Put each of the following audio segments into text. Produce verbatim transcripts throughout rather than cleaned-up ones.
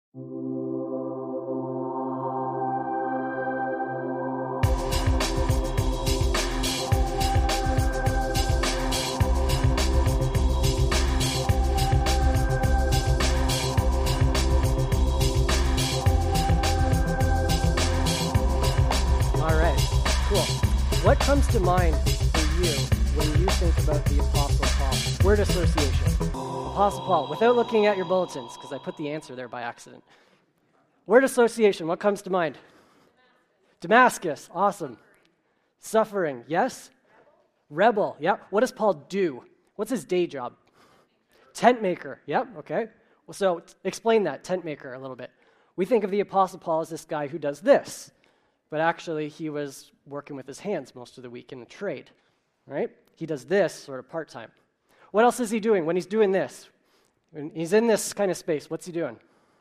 What comes to mind for you when you think about the Apostle Paul? Word association. Apostle Paul, without looking at your bulletins, because I put the answer there by accident. Word association, what comes to mind? Damascus, awesome. Suffering, yes? Rebel, yep. What does Paul do? What's his day job? Tent maker, yep, okay. Well, so explain that, tent maker, a little bit. We think of the Apostle Paul as this guy who does this. But actually, he was working with his hands most of the week in the trade, right? He does this sort of part-time. What else is he doing when he's doing this? When he's in this kind of space, what's he doing?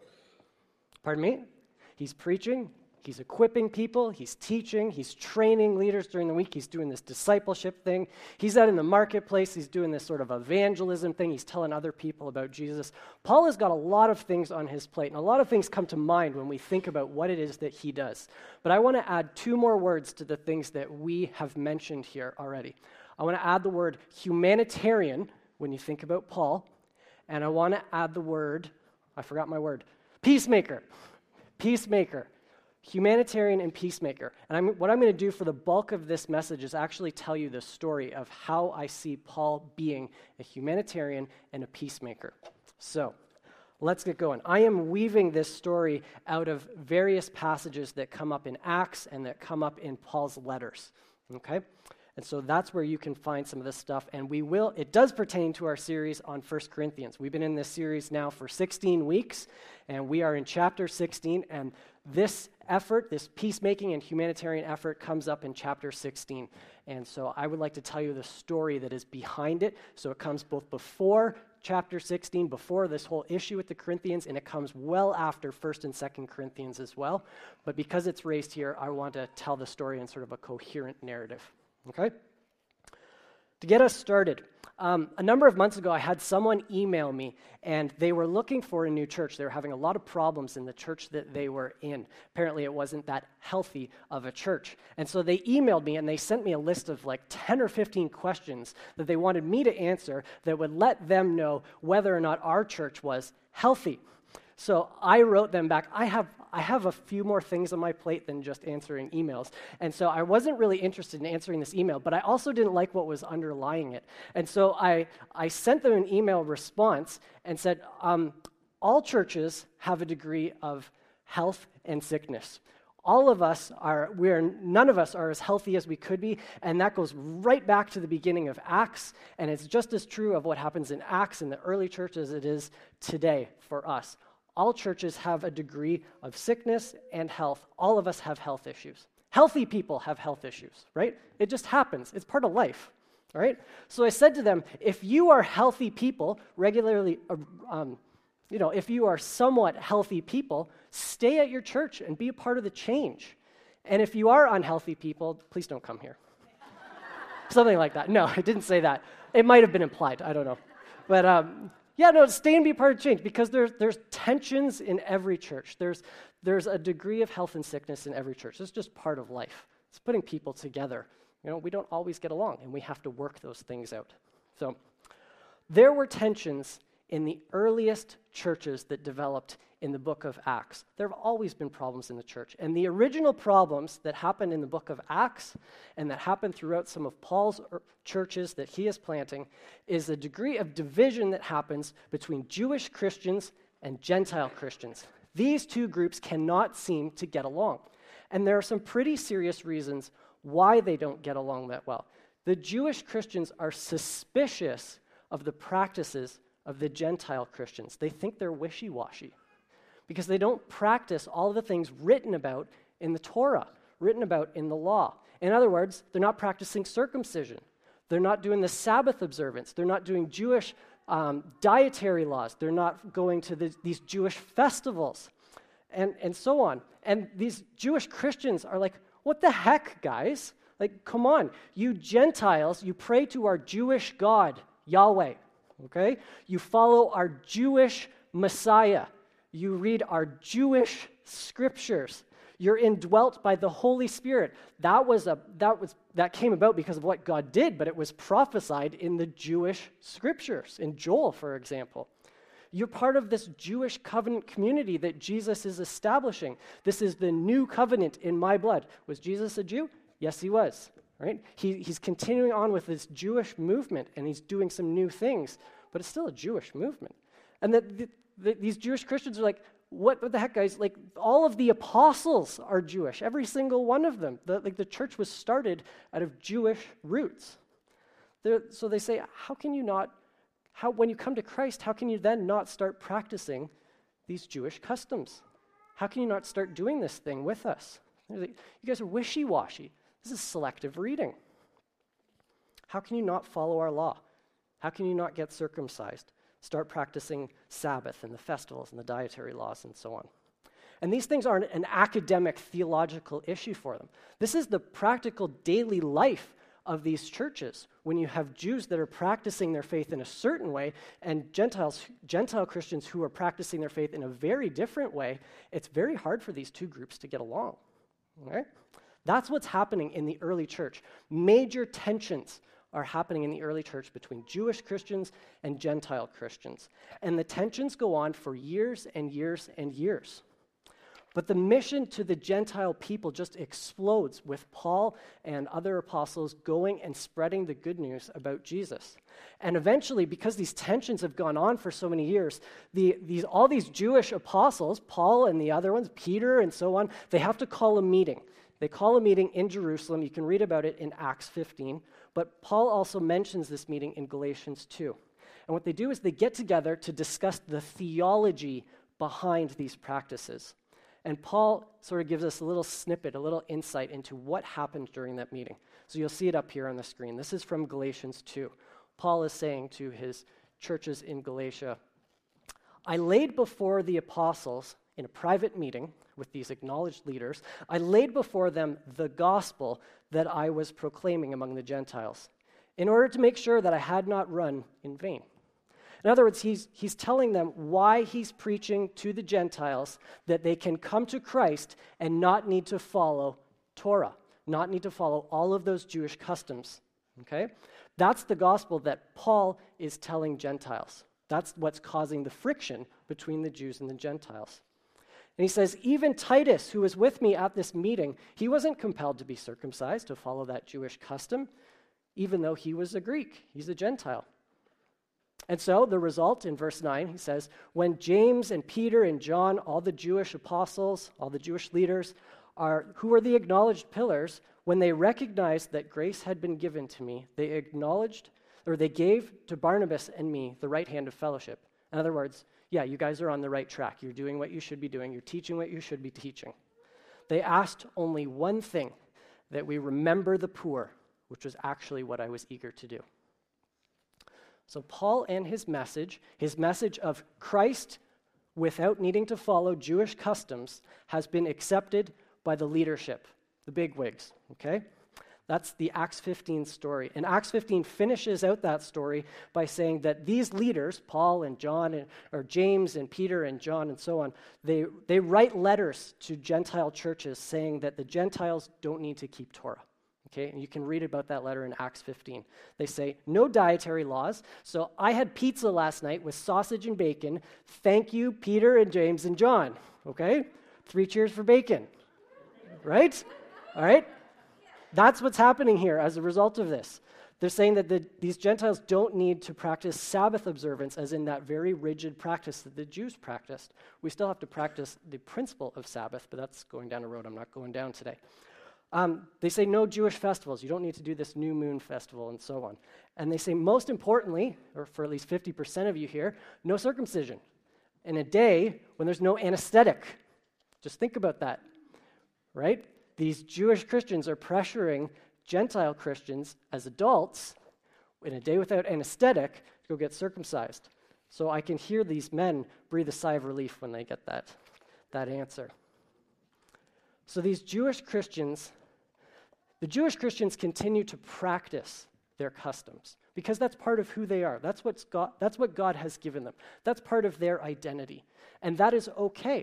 Pardon me? He's preaching, he's equipping people, he's teaching, he's training leaders during the week, he's doing this discipleship thing. He's out in the marketplace, he's doing this sort of evangelism thing, he's telling other people about Jesus. Paul has got a lot of things on his plate, and a lot of things come to mind when we think about what it is that he does. But I want to add two more words to the things that we have mentioned here already. I want to add the word humanitarian when you think about Paul, and I want to add the word, I forgot my word, peacemaker. Peacemaker. Humanitarian and peacemaker. And I'm, what I'm going to do for the bulk of this message is actually tell you the story of how I see Paul being a humanitarian and a peacemaker. So, let's get going. I am weaving this story out of various passages that come up in Acts and that come up in Paul's letters. Okay? And so that's where you can find some of this stuff. And we will, it does pertain to our series on First Corinthians. We've been in this series now for sixteen weeks, and we are in chapter sixteen, and this effort, this peacemaking and humanitarian effort comes up in chapter sixteen. And so I would like to tell you the story that is behind it. So it comes both before chapter sixteen, before this whole issue with the Corinthians, and it comes well after First and Second Corinthians as well. But because it's raised here, I want to tell the story in sort of a coherent narrative. Okay? To get us started, um, a number of months ago, I had someone email me, and they were looking for a new church. They were having a lot of problems in the church that they were in. Apparently, it wasn't that healthy of a church. And so they emailed me, and they sent me a list of like ten or fifteen questions that they wanted me to answer that would let them know whether or not our church was healthy. So I wrote them back. I have I have a few more things on my plate than just answering emails. And so I wasn't really interested in answering this email, but I also didn't like what was underlying it. And so I, I sent them an email response and said, um, all churches have a degree of health and sickness. All of us are, we're, none of us are as healthy as we could be, and that goes right back to the beginning of Acts, and it's just as true of what happens in Acts in the early church as it is today for us. All churches have a degree of sickness and health. All of us have health issues. Healthy people have health issues, right? It just happens. It's part of life, all right? So I said to them, if you are healthy people, regularly, um, you know, if you are somewhat healthy people, stay at your church and be a part of the change. And if you are unhealthy people, please don't come here. Something like that. No, I didn't say that. It might have been implied. I don't know. But, um, Yeah, no, stay and be part of change, because there's there's tensions in every church. There's there's a degree of health and sickness in every church. It's just part of life. It's putting people together. You know, we don't always get along, and we have to work those things out. So there were tensions in the earliest churches that developed in the book of Acts. There have always been problems in the church. And the original problems that happened in the book of Acts and that happened throughout some of Paul's churches that he is planting is a degree of division that happens between Jewish Christians and Gentile Christians. These two groups cannot seem to get along. And there are some pretty serious reasons why they don't get along that well. The Jewish Christians are suspicious of the practices of the Gentile Christians. They think they're wishy-washy because they don't practice all the things written about in the Torah, written about in the law. In other words, they're not practicing circumcision. They're not doing the Sabbath observance. They're not doing Jewish um, dietary laws. They're not going to the, these Jewish festivals and, and so on. And these Jewish Christians are like, what the heck, guys? Like, come on. You Gentiles, you pray to our Jewish God, Yahweh, okay? You follow our Jewish Messiah, you read our Jewish scriptures. You're indwelt by the Holy Spirit. That was a that was that came about because of what God did, but it was prophesied in the Jewish scriptures, in Joel, for example. You're part of this Jewish covenant community that Jesus is establishing. This is the new covenant in my blood. Was Jesus a Jew? Yes, he was. Right? He, he's continuing on with this Jewish movement, and he's doing some new things, but it's still a Jewish movement. And that the, the, these Jewish Christians are like, what, what the heck, guys? Like, all of the apostles are Jewish, every single one of them. The, like, the church was started out of Jewish roots. They're, so they say, how can you not, how when you come to Christ, how can you then not start practicing these Jewish customs? How can you not start doing this thing with us? Like, you guys are wishy-washy. This is selective reading. How can you not follow our law? How can you not get circumcised? Start practicing Sabbath and the festivals and the dietary laws and so on. And these things aren't an academic theological issue for them. This is the practical daily life of these churches. When you have Jews that are practicing their faith in a certain way and Gentiles, Gentile Christians who are practicing their faith in a very different way, it's very hard for these two groups to get along. Okay? That's what's happening in the early church. Major tensions are happening in the early church between Jewish Christians and Gentile Christians. And the tensions go on for years and years and years. But the mission to the Gentile people just explodes with Paul and other apostles going and spreading the good news about Jesus. And eventually, because these tensions have gone on for so many years, the, these, all these Jewish apostles, Paul and the other ones, Peter and so on, they have to call a meeting. They call a meeting in Jerusalem. You can read about it in Acts fifteen. But Paul also mentions this meeting in Galatians two. And what they do is they get together to discuss the theology behind these practices. And Paul sort of gives us a little snippet, a little insight into what happened during that meeting. So you'll see it up here on the screen. This is from Galatians two. Paul is saying to his churches in Galatia, I laid before the apostles in a private meeting with these acknowledged leaders, I laid before them the gospel that I was proclaiming among the Gentiles, in order to make sure that I had not run in vain. In other words, he's, he's telling them why he's preaching to the Gentiles, that they can come to Christ and not need to follow Torah, not need to follow all of those Jewish customs, okay? That's the gospel that Paul is telling Gentiles. That's what's causing the friction between the Jews and the Gentiles. And he says, even Titus, who was with me at this meeting, he wasn't compelled to be circumcised, to follow that Jewish custom, even though he was a Greek. He's a Gentile. And so the result in verse nine, he says, when James and Peter and John, all the Jewish apostles, all the Jewish leaders, are who are the acknowledged pillars, when they recognized that grace had been given to me, they acknowledged, or they gave to Barnabas and me the right hand of fellowship. In other words, yeah, you guys are on the right track. You're doing what you should be doing. You're teaching what you should be teaching. They asked only one thing, that we remember the poor, which was actually what I was eager to do. So Paul and his message, his message of Christ without needing to follow Jewish customs, has been accepted by the leadership, the bigwigs, okay? That's the Acts fifteen story. And Acts fifteen finishes out that story by saying that these leaders, Paul and John, and, or James and Peter and John and so on, they, they write letters to Gentile churches saying that the Gentiles don't need to keep Torah. Okay, and you can read about that letter in Acts fifteen. They say, no dietary laws. So I had pizza last night with sausage and bacon. Thank you, Peter and James and John. Okay? Three cheers for bacon. Right? All right? That's what's happening here as a result of this. They're saying that the, these Gentiles don't need to practice Sabbath observance as in that very rigid practice that the Jews practiced. We still have to practice the principle of Sabbath, but that's going down a road I'm not going down today. Um, they say no Jewish festivals. You don't need to do this new moon festival and so on. And they say most importantly, or for at least fifty percent of you here, no circumcision. In a day when there's no anesthetic. Just think about that, right? These Jewish Christians are pressuring Gentile Christians as adults in a day without anesthetic to go get circumcised. So I can hear these men breathe a sigh of relief when they get that, that answer. So these Jewish Christians, the Jewish Christians continue to practice their customs, because that's part of who they are. That's what's God, that's what God has given them. That's part of their identity, and that is okay.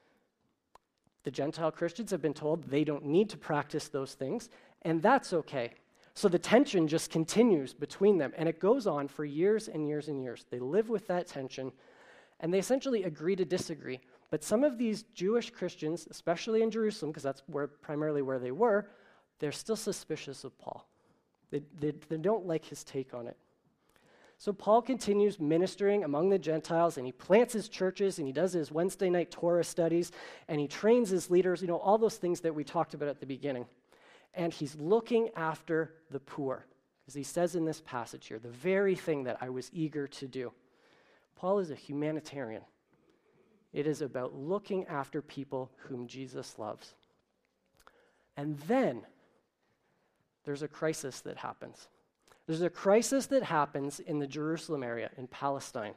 The Gentile Christians have been told they don't need to practice those things, and that's okay. So the tension just continues between them, and it goes on for years and years and years. They live with that tension, and they essentially agree to disagree. But some of these Jewish Christians, especially in Jerusalem, because that's where primarily where they were, they're still suspicious of Paul. They, they, they don't like his take on it. So Paul continues ministering among the Gentiles, and he plants his churches, and he does his Wednesday night Torah studies, and he trains his leaders, you know, all those things that we talked about at the beginning. And he's looking after the poor, as he says in this passage here, the very thing that I was eager to do. Paul is a humanitarian. It is about looking after people whom Jesus loves. And then there's a crisis that happens. There's a crisis that happens in the Jerusalem area, in Palestine.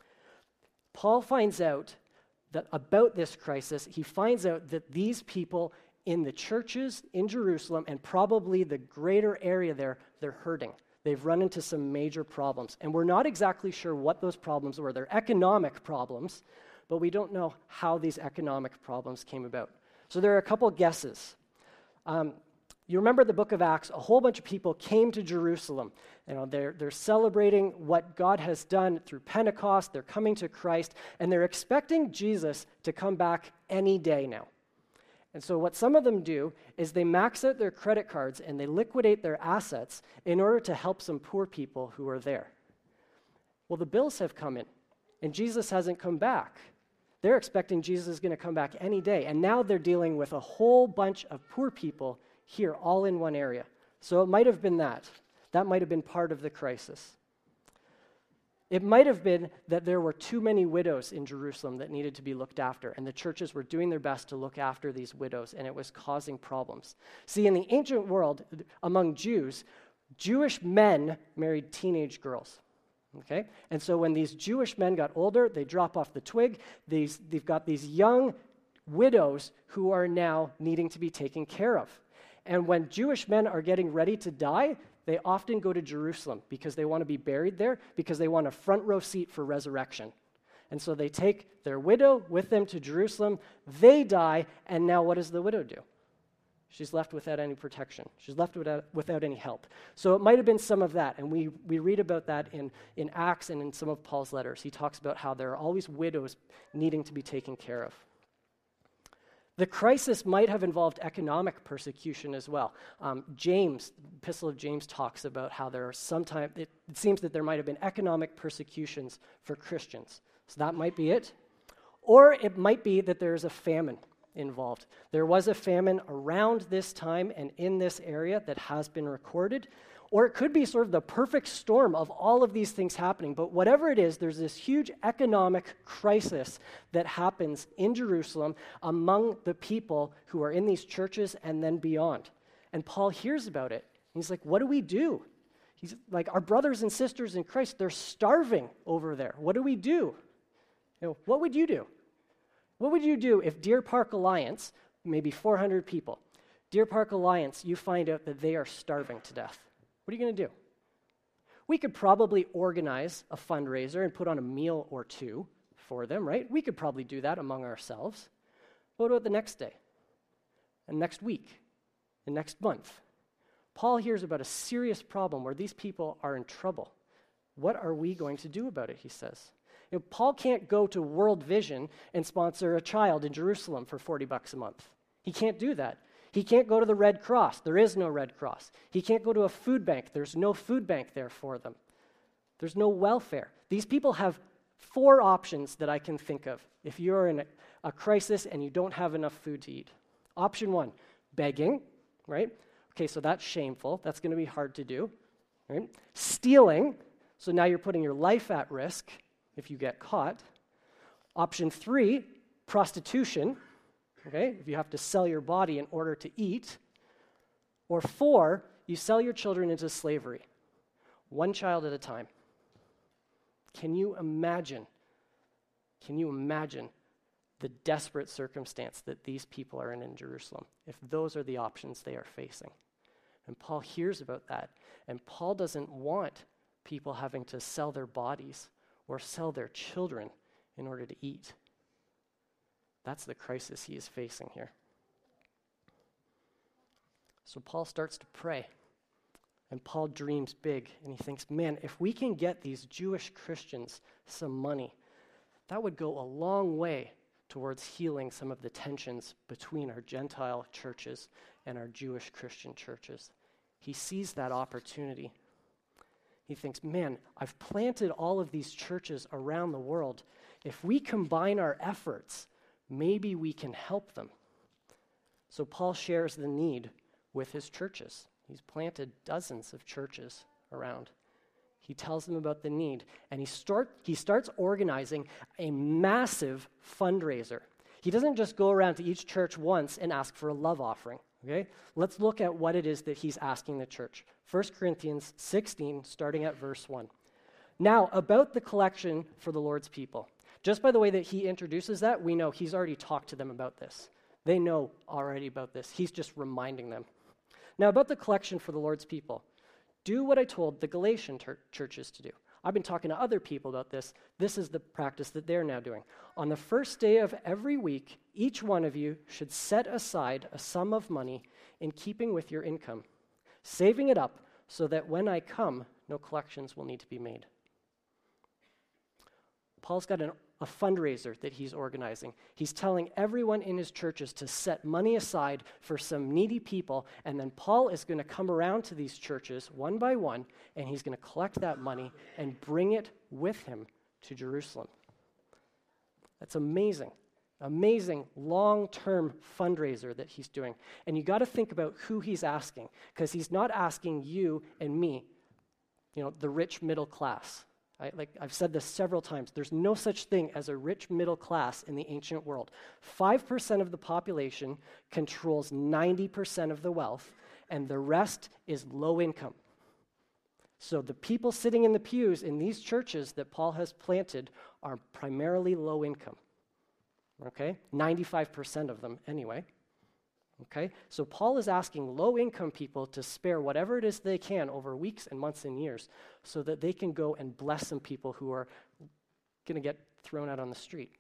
Paul finds out that about this crisis, he finds out that these people in the churches in Jerusalem, and probably the greater area there, they're hurting. They've run into some major problems. And we're not exactly sure what those problems were. They're economic problems, but we don't know how these economic problems came about. So there are a couple guesses. Um, You remember the book of Acts, a whole bunch of people came to Jerusalem. You know, they're, they're celebrating what God has done through Pentecost. They're coming to Christ, and they're expecting Jesus to come back any day now. And so what some of them do is they max out their credit cards and they liquidate their assets in order to help some poor people who are there. Well, the bills have come in, and Jesus hasn't come back. They're expecting Jesus is going to come back any day, and now they're dealing with a whole bunch of poor people here, all in one area. So it might have been that. That might have been part of the crisis. It might have been that there were too many widows in Jerusalem that needed to be looked after, and the churches were doing their best to look after these widows, and it was causing problems. See, in the ancient world, among Jews, Jewish men married teenage girls. Okay? And so when these Jewish men got older, they drop off the twig. These, they've got these young widows who are now needing to be taken care of. And when Jewish men are getting ready to die, they often go to Jerusalem because they want to be buried there, because they want a front row seat for resurrection. And so they take their widow with them to Jerusalem. They die, and now what does the widow do? She's left without any protection. She's left without, without any help. So it might have been some of that, and we, we read about that in, in Acts and in some of Paul's letters. He talks about how there are always widows needing to be taken care of. The crisis might have involved economic persecution as well. Um, James, the Epistle of James talks about how there are sometimes, it, it seems that there might have been economic persecutions for Christians. So that might be it. Or it might be that there's a famine involved. There was a famine around this time and in this area that has been recorded. Or it could be sort of the perfect storm of all of these things happening. But whatever it is, there's this huge economic crisis that happens in Jerusalem among the people who are in these churches and then beyond. And Paul hears about it. He's like, what do we do? He's like, our brothers and sisters in Christ, they're starving over there. What do we do? You know, what would you do? What would you do if Deer Park Alliance, maybe four hundred people, Deer Park Alliance, you find out that they are starving to death? What are you going to do? We could probably organize a fundraiser and put on a meal or two for them, right? We could probably do that among ourselves. What about the next day? And next week? And next month? Paul hears about a serious problem where these people are in trouble. What are we going to do about it, he says. You know, Paul can't go to World Vision and sponsor a child in Jerusalem for forty bucks a month. He can't do that. He can't go to the Red Cross. There is no Red Cross. He can't go to a food bank. There's no food bank there for them. There's no welfare. These people have four options that I can think of if you're in a, a crisis and you don't have enough food to eat. Option one, begging, right? Okay, so that's shameful. That's going to be hard to do, right? Stealing, so now you're putting your life at risk if you get caught. Option three, prostitution. Okay, if you have to sell your body in order to eat. Or four, you sell your children into slavery, one child at a time. Can you imagine, can you imagine the desperate circumstance that these people are in in Jerusalem if those are the options they are facing? And Paul hears about that. And Paul doesn't want people having to sell their bodies or sell their children in order to eat. That's the crisis he is facing here. So Paul starts to pray. And Paul dreams big. And he thinks, man, if we can get these Jewish Christians some money, that would go a long way towards healing some of the tensions between our Gentile churches and our Jewish Christian churches. He sees that opportunity. He thinks, man, I've planted all of these churches around the world. If we combine our efforts, maybe we can help them. So Paul shares the need with his churches. He's planted dozens of churches around. He tells them about the need, and he start he starts organizing a massive fundraiser. He doesn't just go around to each church once and ask for a love offering, okay? Let's look at what it is that he's asking the church. First Corinthians sixteen, starting at verse one. Now, about the collection for the Lord's people. Just by the way that he introduces that, we know he's already talked to them about this. They know already about this. He's just reminding them. Now, about the collection for the Lord's people. Do what I told the Galatian ter- churches to do. I've been talking to other people about this. This is the practice that they're now doing. On the first day of every week, each one of you should set aside a sum of money in keeping with your income, saving it up so that when I come, no collections will need to be made. Paul's got an, a fundraiser that he's organizing. He's telling everyone in his churches to set money aside for some needy people, and then Paul is going to come around to these churches one by one, and he's going to collect that money and bring it with him to Jerusalem. That's amazing. Amazing long-term fundraiser that he's doing. And you got to think about who he's asking, because he's not asking you and me, you know, the rich middle class. I, like I've said this several times, there's no such thing as a rich middle class in the ancient world. five percent of the population controls ninety percent of the wealth, and the rest is low income. So the people sitting in the pews in these churches that Paul has planted are primarily low income. Okay? ninety-five percent of them anyway. Okay? So Paul is asking low-income people to spare whatever it is they can over weeks and months and years so that they can go and bless some people who are going to get thrown out on the street.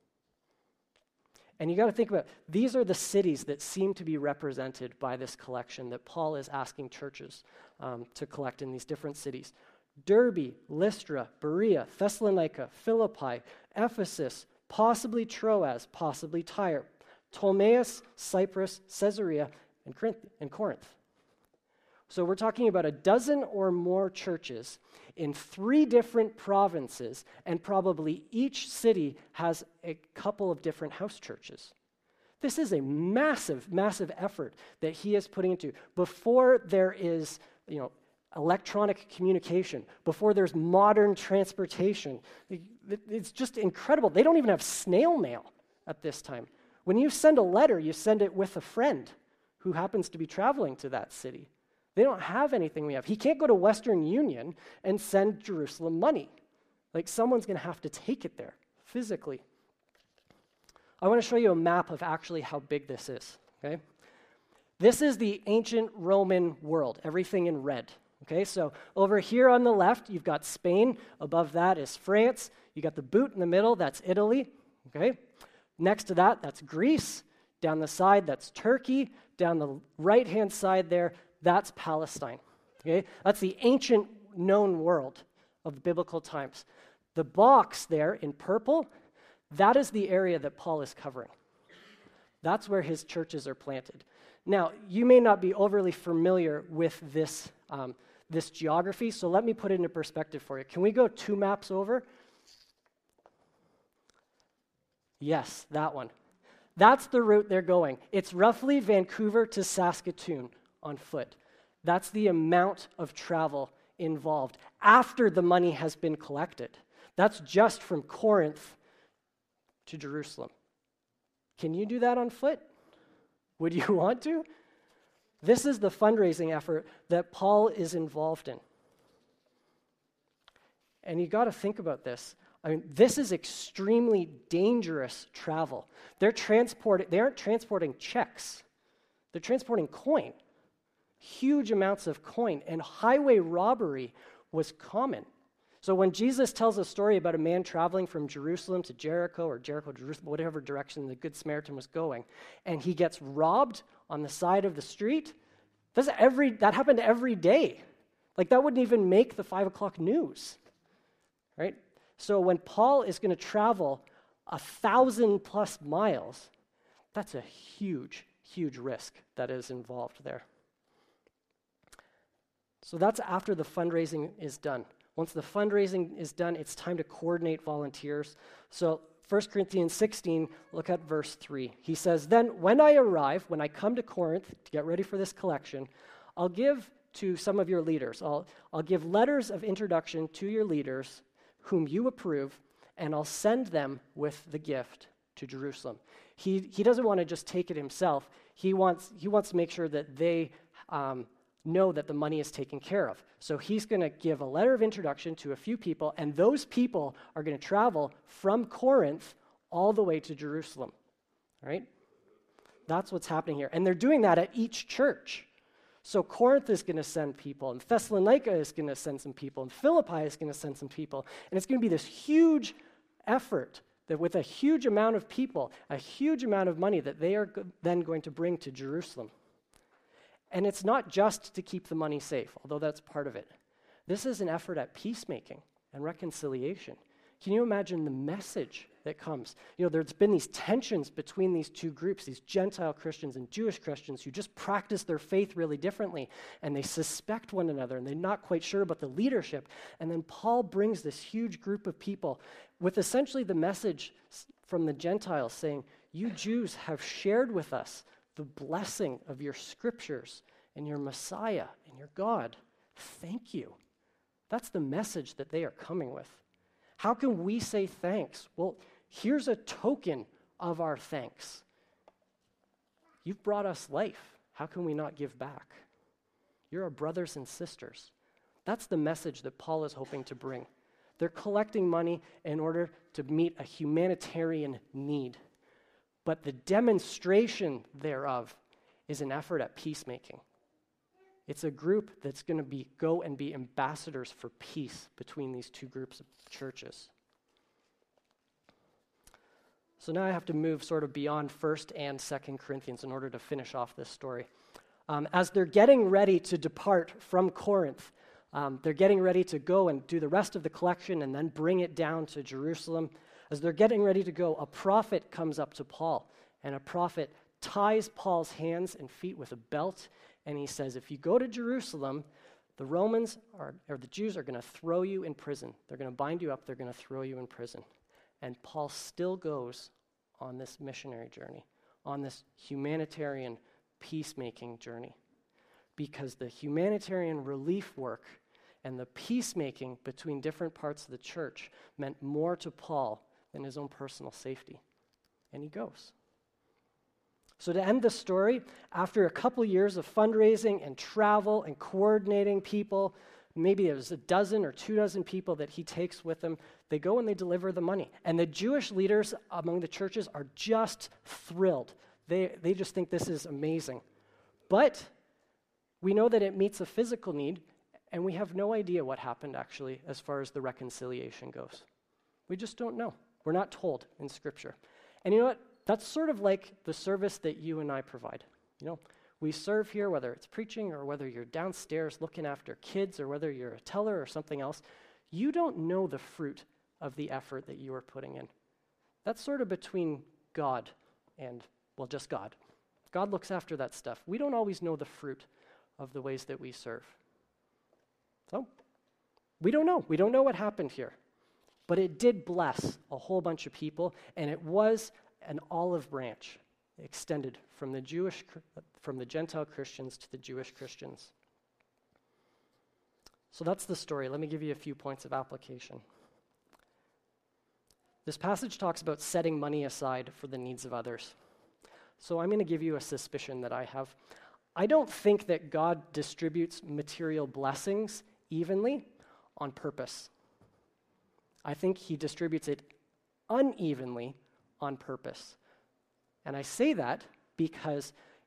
And you got to think about, these are the cities that seem to be represented by this collection that Paul is asking churches um, to collect in these different cities. Derbe, Lystra, Berea, Thessalonica, Philippi, Ephesus, possibly Troas, possibly Tyre, Ptolemais, Cyprus, Caesarea, and Corinth. So we're talking about a dozen or more churches in three different provinces, and probably each city has a couple of different house churches. This is a massive, massive effort that he is putting into. Before there is, you know, electronic communication, before there's modern transportation, it's just incredible. They don't even have snail mail at this time. When you send a letter, you send it with a friend who happens to be traveling to that city. They don't have anything we have. He can't go to Western Union and send Jerusalem money. Like, someone's going to have to take it there physically. I want to show you a map of actually how big this is, okay? This is the ancient Roman world, everything in red, okay? So over here on the left, you've got Spain. Above that is France. You got the boot in the middle, that's Italy, okay? Next to that, that's Greece. Down the side, that's Turkey. Down the right-hand side there, that's Palestine. Okay? That's the ancient known world of biblical times. The box there in purple, that is the area that Paul is covering. That's where his churches are planted. Now, you may not be overly familiar with this, um, this geography, so let me put it into perspective for you. Can we go two maps over? Yes, that one. That's the route they're going. It's roughly Vancouver to Saskatoon on foot. That's the amount of travel involved after the money has been collected. That's just from Corinth to Jerusalem. Can you do that on foot? Would you want to? This is the fundraising effort that Paul is involved in. And you got to think about this. I mean, this is extremely dangerous travel. They're transporting, they aren't transporting checks. They're transporting coin. huge amounts of coin, and highway robbery was common. So when Jesus tells a story about a man traveling from Jerusalem to Jericho, or Jericho to Jerusalem, whatever direction the Good Samaritan was going, and he gets robbed on the side of the street, that's every, that happened every day. Like, that wouldn't even make the five o'clock news, right? So when Paul is going to travel a thousand plus miles, that's a huge, huge risk that is involved there. So that's after the fundraising is done. Once the fundraising is done, it's time to coordinate volunteers. So First Corinthians sixteen, look at verse three. He says, "Then when I arrive, when I come to Corinth to get ready for this collection, I'll give to some of your leaders. I'll, I'll give letters of introduction to your leaders whom you approve, and I'll send them with the gift to Jerusalem." He, he doesn't want to just take it himself. He wants, he wants to make sure that they um, know that the money is taken care of. So he's going to give a letter of introduction to a few people, and those people are going to travel from Corinth all the way to Jerusalem. All right? That's what's happening here. And they're doing that at each church. So Corinth is going to send people, and Thessalonica is going to send some people, and Philippi is going to send some people. And it's going to be this huge effort that with a huge amount of people, a huge amount of money that they are go- then going to bring to Jerusalem. And it's not just to keep the money safe, although that's part of it. This is an effort at peacemaking and reconciliation. Can you imagine the message that comes? You know, there's been these tensions between these two groups, these Gentile Christians and Jewish Christians who just practice their faith really differently, and they suspect one another, and they're not quite sure about the leadership. And then Paul brings this huge group of people with essentially the message from the Gentiles saying, "You Jews have shared with us the blessing of your scriptures and your Messiah and your God. Thank you." That's the message that they are coming with. How can we say thanks? Well, here's a token of our thanks. You've brought us life. How can we not give back? You're our brothers and sisters. That's the message that Paul is hoping to bring. They're collecting money in order to meet a humanitarian need. But the demonstration thereof is an effort at peacemaking. It's a group that's going to be go and be ambassadors for peace between these two groups of churches. So now I have to move sort of beyond First and Second Corinthians in order to finish off this story. Um, as they're getting ready to depart from Corinth, um, they're getting ready to go and do the rest of the collection and then bring it down to Jerusalem. As they're getting ready to go, a prophet comes up to Paul, and a prophet ties Paul's hands and feet with a belt, and he says, if you go to Jerusalem, the Romans are, or the Jews are going to throw you in prison. They're going to bind you up. They're going to throw you in prison. And Paul still goes on this missionary journey, on this humanitarian peacemaking journey, because the humanitarian relief work and the peacemaking between different parts of the church meant more to Paul than his own personal safety. And he goes. So to end the story, after a couple years of fundraising and travel and coordinating people, maybe it was a dozen or two dozen people that he takes with him, they go and they deliver the money. And the Jewish leaders among the churches are just thrilled. They, they just think this is amazing. But we know that it meets a physical need, and we have no idea what happened actually as far as the reconciliation goes. We just don't know. We're not told in Scripture. And you know what? That's sort of like the service that you and I provide. You know, we serve here, whether it's preaching or whether you're downstairs looking after kids or whether you're a teller or something else. You don't know the fruit of the effort that you are putting in. That's sort of between God and, well, just God. God looks after that stuff. We don't always know the fruit of the ways that we serve. So, we don't know. We don't know what happened here. But it did bless a whole bunch of people, and it was an olive branch extended from the Jewish, from the Gentile Christians to the Jewish Christians. So that's the story. Let me give you a few points of application. This passage talks about setting money aside for the needs of others. So I'm going to give you a suspicion that I have. I don't think that God distributes material blessings evenly on purpose. I think he distributes it unevenly on purpose. And I say that because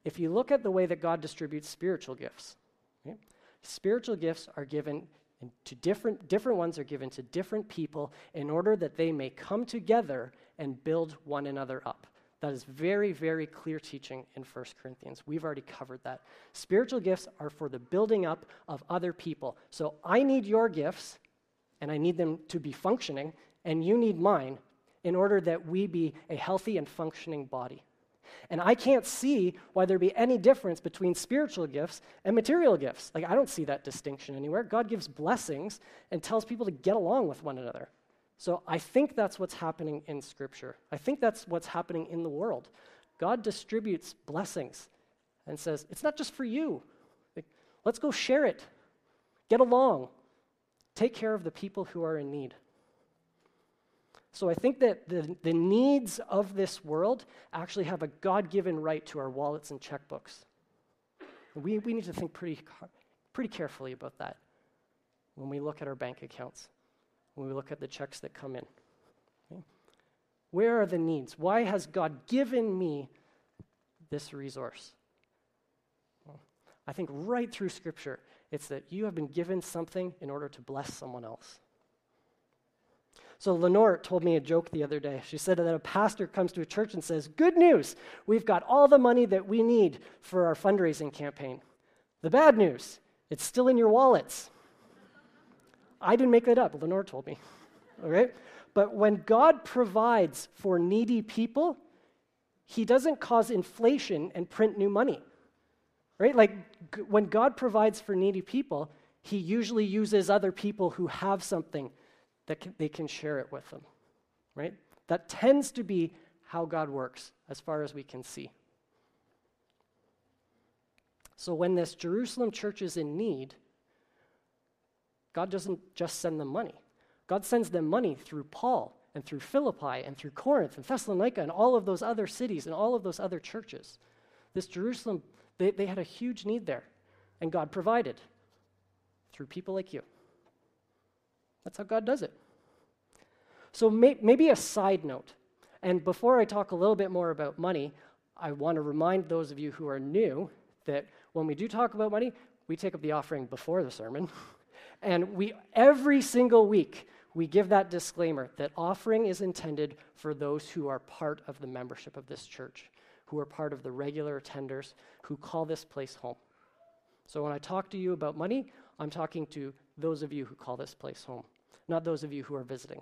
if you look at the way that God distributes spiritual gifts, okay, spiritual gifts are given to different, different ones are given to different people in order that they may come together and build one another up. That is very, very clear teaching in First Corinthians. We've already covered that. Spiritual gifts are for the building up of other people. So I need your gifts, and I need them to be functioning, and you need mine in order that we be a healthy and functioning body. And I can't see why there be any difference between spiritual gifts and material gifts. Like, I don't see that distinction anywhere. God gives blessings and tells people to get along with one another. So I think that's what's happening in Scripture. I think that's what's happening in the world. God distributes blessings and says, it's not just for you. Like, let's go share it. Get along. Take care of the people who are in need. So I think that the, the needs of this world actually have a God-given right to our wallets and checkbooks. We, we need to think pretty, pretty carefully about that when we look at our bank accounts, when we look at the checks that come in. Okay? Where are the needs? Why has God given me this resource? Well, I think right through Scripture, it's that you have been given something in order to bless someone else. So Lenore told me a joke the other day. She said that a pastor comes to a church and says, good news, we've got all the money that we need for our fundraising campaign. The bad news, it's still in your wallets. I didn't make that up. Lenore told me. All right? But when God provides for needy people, he doesn't cause inflation and print new money. Right? Like g- when God provides for needy people, he usually uses other people who have something that can, they can share it with them, right? That tends to be how God works, as far as we can see. So when this Jerusalem church is in need, God doesn't just send them money. God sends them money through Paul and through Philippi and through Corinth and Thessalonica and all of those other cities and all of those other churches. This Jerusalem, they, they had a huge need there, and God provided through people like you. That's how God does it. So may, maybe a side note, and before I talk a little bit more about money, I want to remind those of you who are new that when we do talk about money, we take up the offering before the sermon, and we every single week we give that disclaimer that offering is intended for those who are part of the membership of this church, who are part of the regular attenders, who call this place home. So when I talk to you about money, I'm talking to those of you who call this place home, not those of you who are visiting.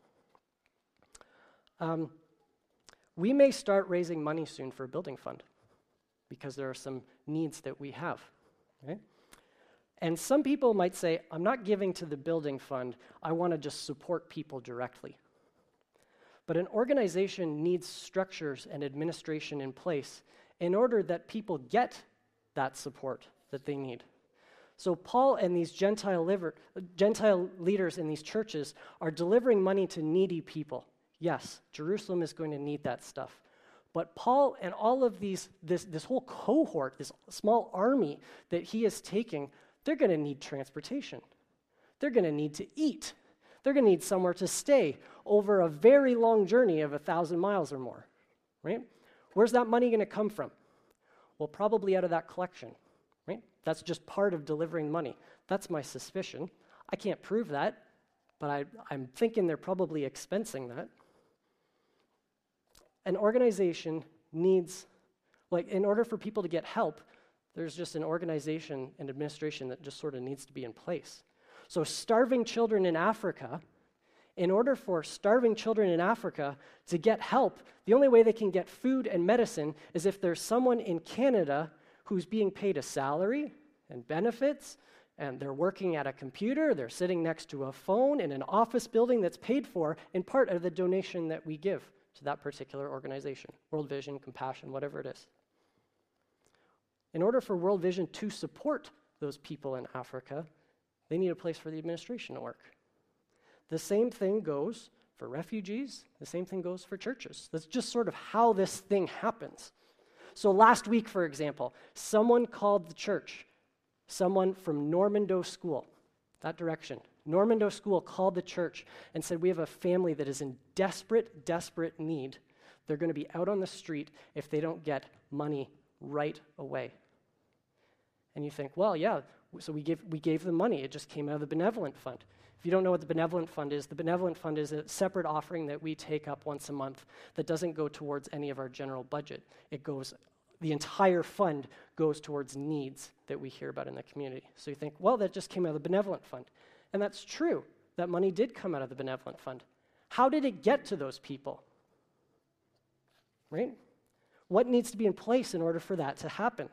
Um, we may start raising money soon for a building fund because there are some needs that we have. Okay? And some people might say, I'm not giving to the building fund, I want to just support people directly. But an organization needs structures and administration in place in order that people get that support that they need. So Paul and these Gentile, liver, Gentile leaders in these churches are delivering money to needy people. Yes, Jerusalem is going to need that stuff. But Paul and all of these, this, this whole cohort, this small army that he is taking, they're going to need transportation. They're going to need to eat. They're going to need somewhere to stay over a very long journey of a thousand miles or more, right? Where's that money going to come from? Well, probably out of that collection. Right? That's just part of delivering money. That's my suspicion. I can't prove that, but I, I'm thinking they're probably expensing that. An organization needs, like, in order for people to get help, there's just an organization and administration that just sort of needs to be in place. So starving children in Africa, in order for starving children in Africa to get help, the only way they can get food and medicine is if there's someone in Canada who's being paid a salary and benefits, and they're working at a computer, they're sitting next to a phone in an office building that's paid for in part of the donation that we give to that particular organization, World Vision, Compassion, whatever it is. In order for World Vision to support those people in Africa, they need a place for the administration to work. The same thing goes for refugees, the same thing goes for churches. That's just sort of how this thing happens. So last week, for example, someone called the church, someone from Normandeau School, that direction. Normandeau School called the church and said, we have a family that is in desperate, desperate need. They're going to be out on the street if they don't get money right away. And you think, well, yeah, so we gave, we gave them money. It just came out of the benevolent fund. If you don't know what the benevolent fund is, the benevolent fund is a separate offering that we take up once a month that doesn't go towards any of our general budget. It goes, the entire fund goes towards needs that we hear about in the community. So you think, well, that just came out of the benevolent fund. And that's true. That money did come out of the benevolent fund. How did it get to those people? Right? What needs to be in place in order for that to happen?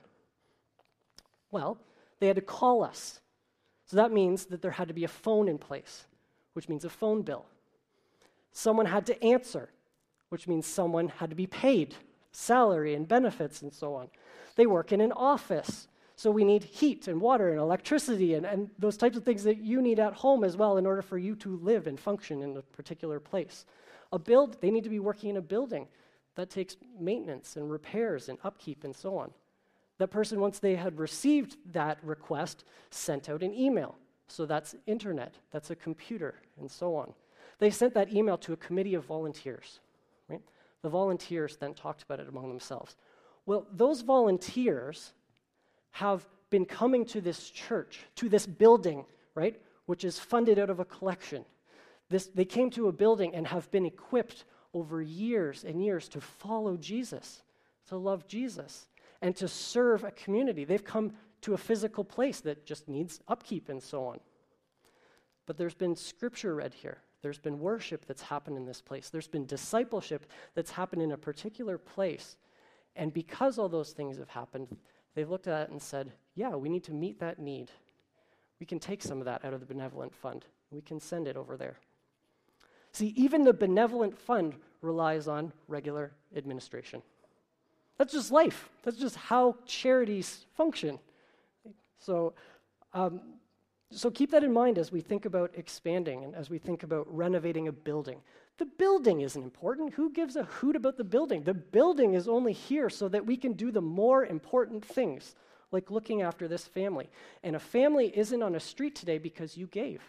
Well, they had to call us. So that means that there had to be a phone in place, which means a phone bill. Someone had to answer, which means someone had to be paid, salary and benefits and so on. They work in an office, so we need heat and water and electricity and, and those types of things that you need at home as well in order for you to live and function in a particular place. A build, they need to be working in a building. That takes maintenance and repairs and upkeep and so on. That person, once they had received that request, sent out an email. So that's internet, that's a computer, and so on. They sent that email to a committee of volunteers. Right? The volunteers then talked about it among themselves. Well, those volunteers have been coming to this church, to this building, right, which is funded out of a collection. This, they came to a building and have been equipped over years and years to follow Jesus, to love Jesus, and to serve a community. They've come to a physical place that just needs upkeep and so on. But there's been scripture read here. There's been worship that's happened in this place. There's been discipleship that's happened in a particular place. And because all those things have happened, they've looked at it and said, yeah, we need to meet that need. We can take some of that out of the benevolent fund. We can send it over there. See, even the benevolent fund relies on regular administration. That's just life. That's just how charities function. So, um, so keep that in mind as we think about expanding and as we think about renovating a building. The building isn't important. Who gives a hoot about the building? The building is only here so that we can do the more important things, like looking after this family. And a family isn't on a street today because you gave,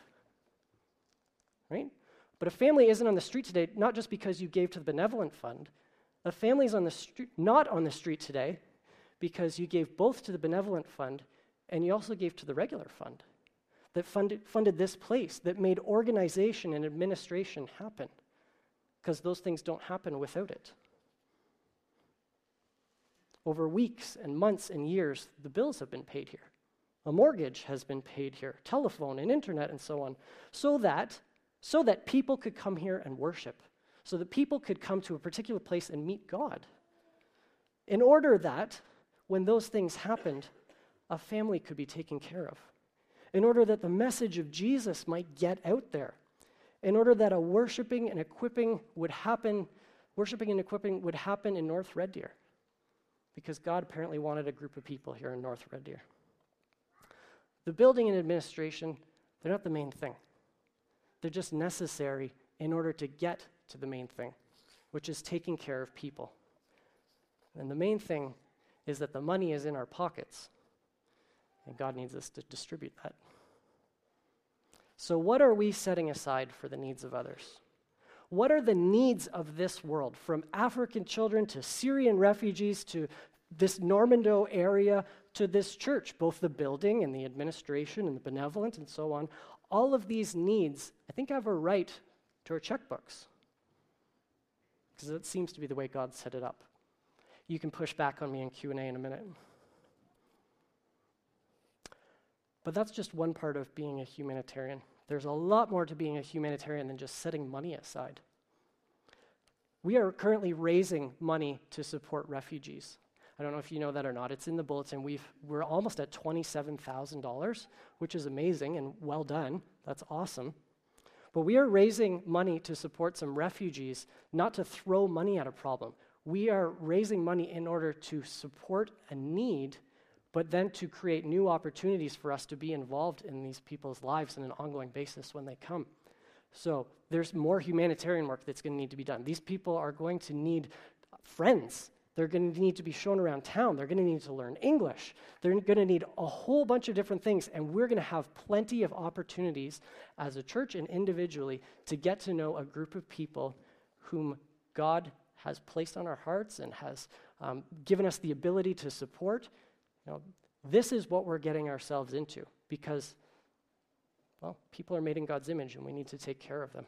right? But a family isn't on the street today not just because you gave to the benevolent fund. A family's on the street, not on the street today because you gave both to the benevolent fund and you also gave to the regular fund that funded, funded this place, that made organization and administration happen, because those things don't happen without it. Over weeks and months and years, the bills have been paid here. A mortgage has been paid here, telephone and internet and so on, so that, so that people could come here and worship, so that people could come to a particular place and meet God. In order that, when those things happened, a family could be taken care of. In order that the message of Jesus might get out there. In order that a worshiping and equipping would happen, worshiping and equipping would happen in North Red Deer. Because God apparently wanted a group of people here in North Red Deer. The building and administration, they're not the main thing. They're just necessary in order to get to the main thing, which is taking care of people. And the main thing is that the money is in our pockets, and God needs us to distribute that. So what are we setting aside for the needs of others? What are the needs of this world, from African children to Syrian refugees to this Normando area to this church, both the building and the administration and the benevolent and so on? All of these needs, I think, have a right to our checkbooks, because that seems to be the way God set it up. You can push back on me in Q and A in a minute. But that's just one part of being a humanitarian. There's a lot more to being a humanitarian than just setting money aside. We are currently raising money to support refugees. I don't know if you know that or not. It's in the bulletin. We've, we're almost at twenty-seven thousand dollars, which is amazing and well done. That's awesome. But we are raising money to support some refugees, not to throw money at a problem. We are raising money in order to support a need, but then to create new opportunities for us to be involved in these people's lives on an ongoing basis when they come. So there's more humanitarian work that's going to need to be done. These people are going to need friends. They're going to need to be shown around town. They're going to need to learn English. They're going to need a whole bunch of different things, and we're going to have plenty of opportunities as a church and individually to get to know a group of people whom God has placed on our hearts and has um, given us the ability to support. You know, this is what we're getting ourselves into because, well, people are made in God's image and we need to take care of them.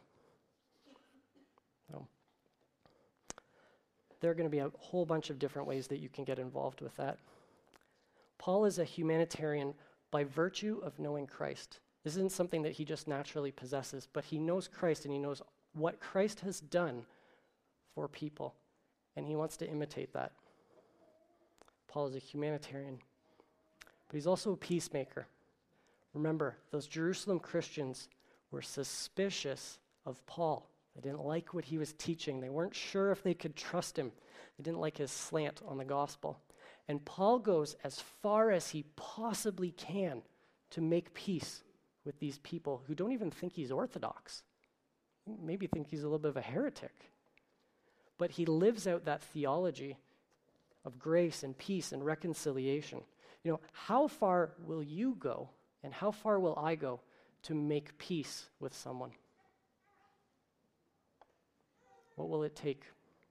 So, there are going to be a whole bunch of different ways that you can get involved with that. Paul is a humanitarian by virtue of knowing Christ. This isn't something that he just naturally possesses, but he knows Christ and he knows what Christ has done for people, and he wants to imitate that. Paul is a humanitarian, but he's also a peacemaker. Remember, those Jerusalem Christians were suspicious of Paul. They didn't like what he was teaching. They weren't sure if they could trust him. They didn't like his slant on the gospel. And Paul goes as far as he possibly can to make peace with these people who don't even think he's orthodox. Maybe think he's a little bit of a heretic. But he lives out that theology of grace and peace and reconciliation. You know, how far will you go and how far will I go to make peace with someone? What will it take?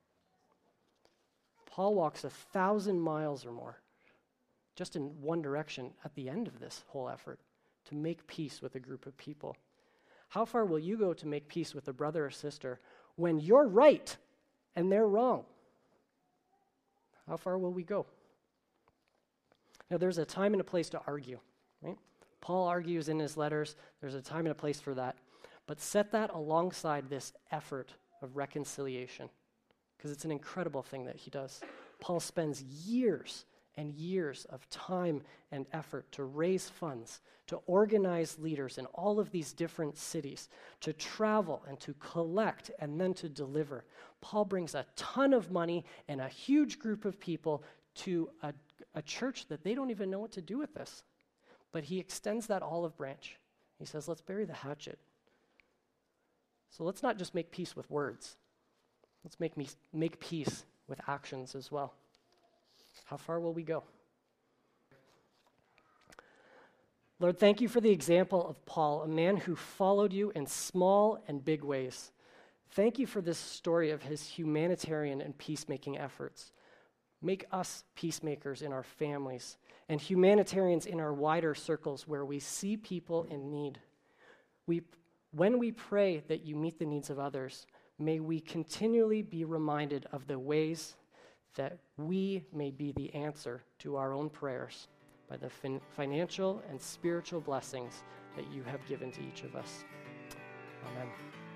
Paul walks a thousand miles or more just in one direction at the end of this whole effort to make peace with a group of people. How far will you go to make peace with a brother or sister when you're right and they're wrong? How far will we go? Now, there's a time and a place to argue, right? Paul argues in his letters. There's a time and a place for that. But set that alongside this effort of reconciliation, because it's an incredible thing that he does. Paul spends years and years of time and effort to raise funds, to organize leaders in all of these different cities, to travel and to collect and then to deliver. Paul brings a ton of money and a huge group of people to a, a church that they don't even know what to do with this. But he extends that olive branch. He says, let's bury the hatchet. So let's not just make peace with words. Let's make me make peace with actions as well. How far will we go? Lord, thank you for the example of Paul, a man who followed you in small and big ways. Thank you for this story of his humanitarian and peacemaking efforts. Make us peacemakers in our families and humanitarians in our wider circles where we see people in need. We When we pray that you meet the needs of others, may we continually be reminded of the ways that we may be the answer to our own prayers by the fin- financial and spiritual blessings that you have given to each of us. Amen.